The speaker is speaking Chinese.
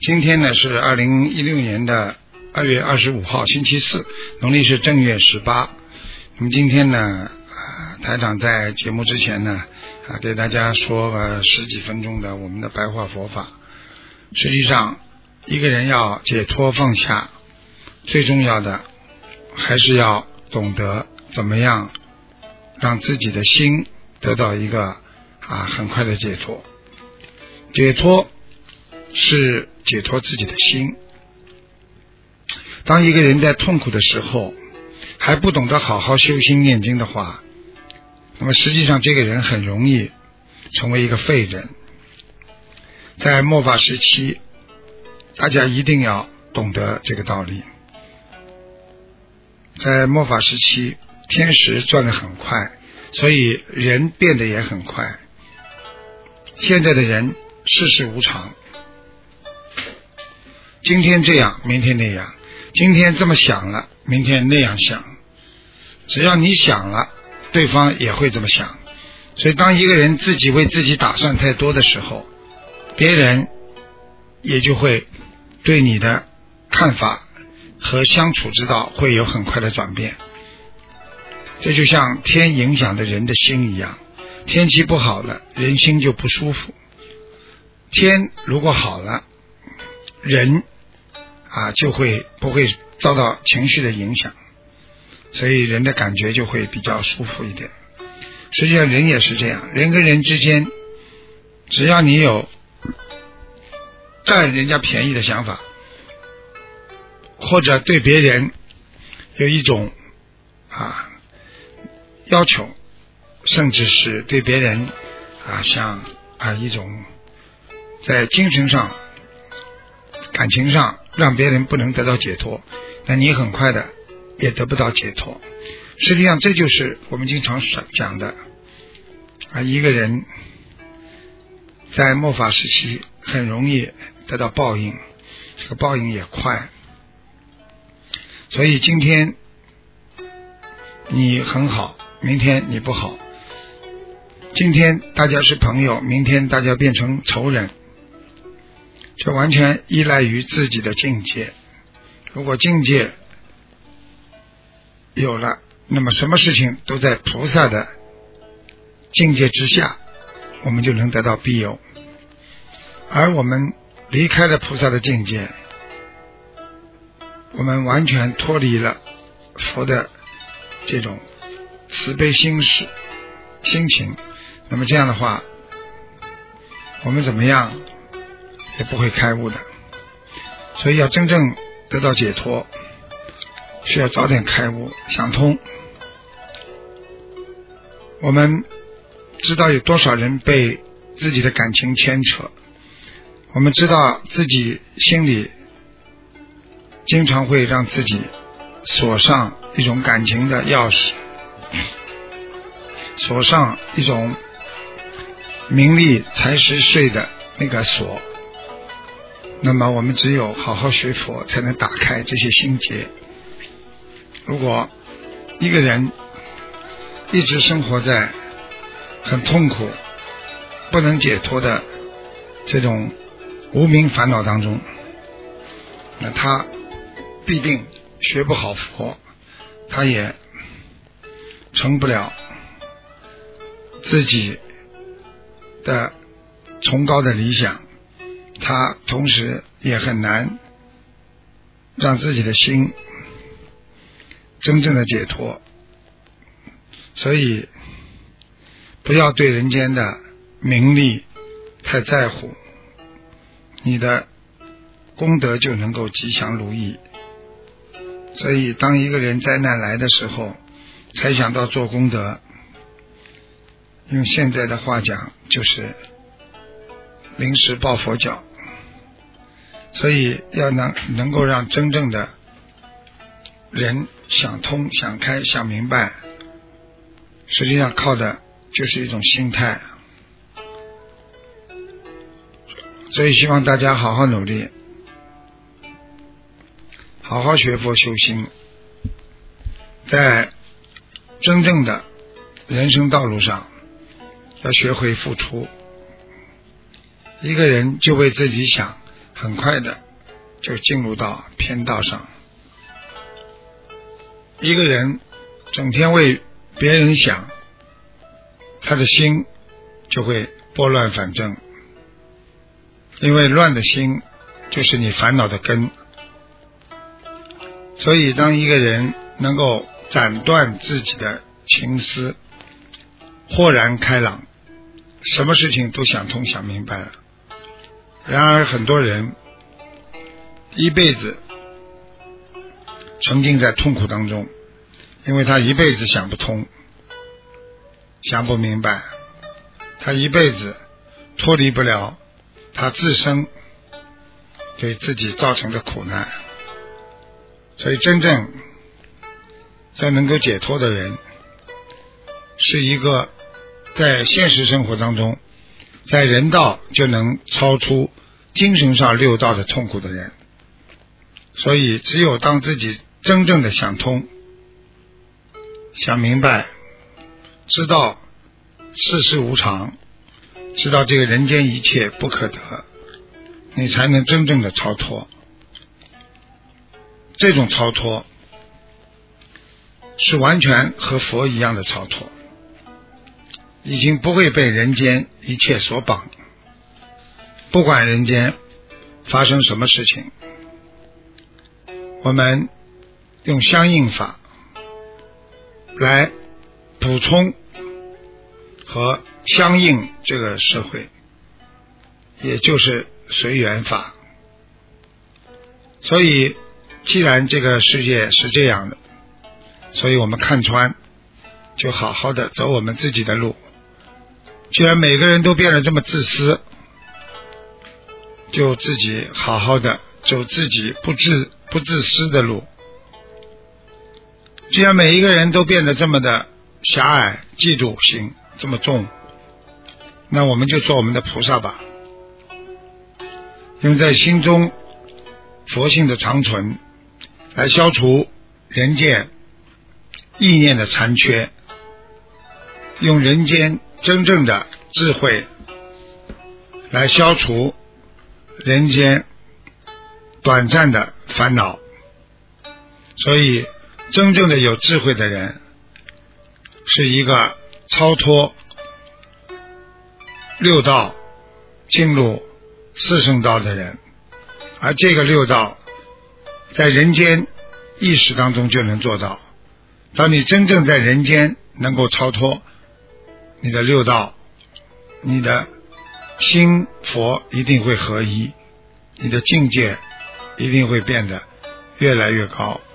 今天呢是2016年的2月25号，星期四，农历是正月18。那么今天呢，台长在节目之前呢，给大家说个10几分钟的我们的白话佛法。实际上，一个人要解脱放下，最重要的还是要懂得怎么样让自己的心得到一个很快的解脱。解脱是解脱自己的心。当一个人在痛苦的时候还不懂得好好修心念经的话，那么实际上这个人很容易成为一个废人。在末法时期，大家一定要懂得这个道理。在末法时期，天时转得很快，所以人变得也很快。现在的人世事无常，今天这样明天那样，今天这么想了明天那样想，只要你想了对方也会这么想。所以当一个人自己为自己打算太多的时候，别人也就会对你的看法和相处之道会有很快的转变。这就像天影响的人的心一样，天气不好了，人心就不舒服。天如果好了，人就不会遭到情绪的影响，所以人的感觉就会比较舒服一点。实际上人也是这样，人跟人之间，只要你有占人家便宜的想法，或者对别人有一种要求，甚至是对别人像一种在精神上感情上让别人不能得到解脱，那你很快的也得不到解脱。实际上这就是我们经常讲的一个人在末法时期很容易得到报应，这个报应也快。所以今天你很好，明天你不好，今天大家是朋友，明天大家变成仇人，这完全依赖于自己的境界。如果境界有了，那么什么事情都在菩萨的境界之下，我们就能得到庇佑。而我们离开了菩萨的境界，我们完全脱离了佛的这种慈悲心情，那么这样的话，我们怎么样也不会开悟的。所以要真正得到解脱，需要早点开悟想通。我们知道有多少人被自己的感情牵扯，我们知道自己心里经常会让自己锁上一种感情的钥匙，锁上一种名利财食睡的那个锁。那么我们只有好好学佛才能打开这些心结。如果一个人一直生活在很痛苦不能解脱的这种无明烦恼当中，那他必定学不好佛，他也成不了自己的崇高的理想，他同时也很难让自己的心真正的解脱。所以不要对人间的名利太在乎，你的功德就能够吉祥如意。所以当一个人灾难来的时候才想到做功德，用现在的话讲就是临时抱佛脚。所以要能够让真正的人想通想开想明白，实际上靠的就是一种心态。所以希望大家好好努力，好好学佛修心，在真正的人生道路上要学会付出。一个人就为自己想， 很快的就进入到偏道上。一个人整天为别人想，他的心就会拨乱反正，因为乱的心就是你烦恼的根。所以当一个人能够斩断自己的情思，豁然开朗，什么事情都想通想明白了。然而很多人一辈子沉浸在痛苦当中，因为他一辈子想不通想不明白，他一辈子脱离不了他自身对自己造成的苦难。所以真正要能够解脱的人，是一个在现实生活当中，在人道就能超出精神上六道的痛苦的人。所以只有当自己真正的想通想明白，知道世事无常，知道这个人间一切不可得，你才能真正的超脱。这种超脱是完全和佛一样的超脱，已经不会被人间一切所绑，不管人间发生什么事情，我们用相应法来补充和相应这个社会，也就是随缘法。所以既然这个世界是这样的，所以我们看穿，就好好的走我们自己的路。既然每个人都变得这么自私，就自己好好的走自己不自私的路。既然每一个人都变得这么的狭隘，嫉妒心这么重，那我们就做我们的菩萨吧，用在心中佛性的长存，来消除人间意念的残缺，用人间真正的智慧来消除人间短暂的烦恼。所以真正的有智慧的人，是一个超脱六道进入四圣道的人，而这个六道在人间意识当中就能做到。当你真正在人间能够超脱你的六道，你的心佛一定会合一，你的境界一定会变得越来越高。